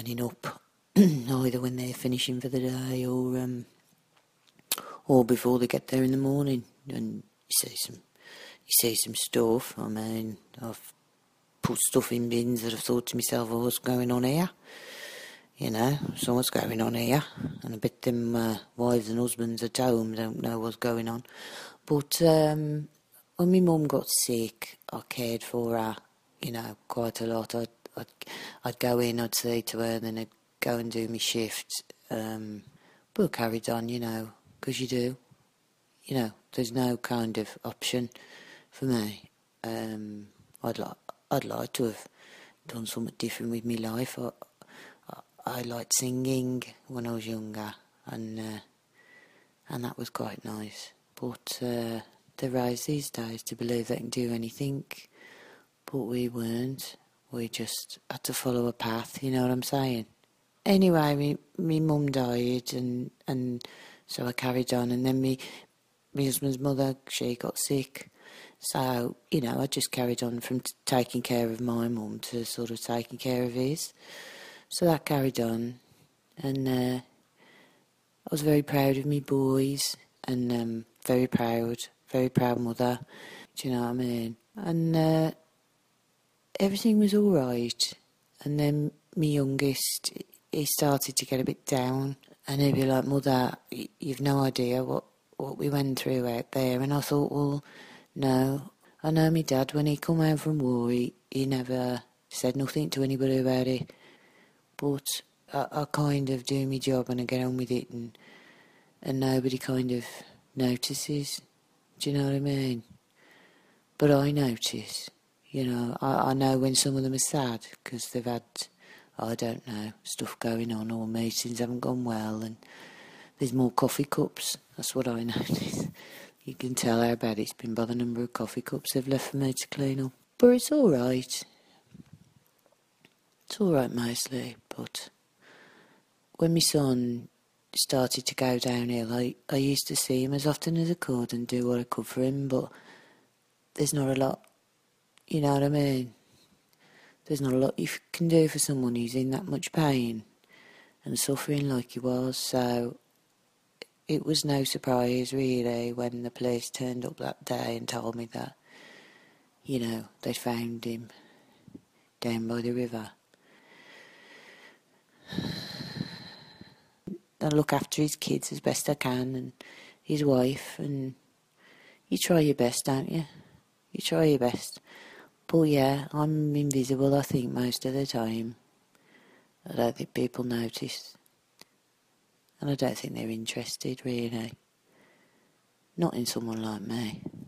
turning up either when they're finishing for the day or before they get there in the morning. And you see some stuff. I mean, I've put stuff in bins that I've thought to myself, oh, what's going on here? You know, so what's going on here? And I bet them wives and husbands at home don't know what's going on. But when my mum got sick, I cared for her, you know, quite a lot. I'd go in, I'd say to her, then I'd go and do my shift. But I carried on, you know, because you do. You know, there's no kind of option for me. I'd like to have done something different with my life. I liked singing when I was younger, and that was quite nice. But they're raised these days to believe they can do anything, but we weren't. We just had to follow a path, you know what I'm saying? Anyway, me mum died, and so I carried on, and then my husband's mother, she got sick. So, you know, I just carried on from taking care of my mum to sort of taking care of his. So that carried on, and I was very proud of me boys, and very proud mother, do you know what I mean? And everything was all right, and then my youngest, he started to get a bit down, and he'd be like, Mother, you've no idea what we went through out there. And I thought, well, no, I know my dad, when he come home from war, he never said nothing to anybody about it. But I kind of do my job and I get on with it, and nobody kind of notices. Do you know what I mean? But I notice, you know. I know when some of them are sad because they've had, I don't know, stuff going on, or meetings haven't gone well, and there's more coffee cups. That's what I notice. You can tell how bad it's been by the number of coffee cups they've left for me to clean up. But it's all right. It's all right mostly, but when my son started to go downhill, I used to see him as often as I could and do what I could for him, but there's not a lot, you know what I mean? There's not a lot you can do for someone who's in that much pain and suffering like he was, so it was no surprise really when the police turned up that day and told me that, you know, they'd found him down by the river. I look after his kids as best I can, and his wife, and you try your best, don't you? You try your best. But yeah, I'm invisible, I think, most of the time. I don't think people notice. And I don't think they're interested, really. Not in someone like me.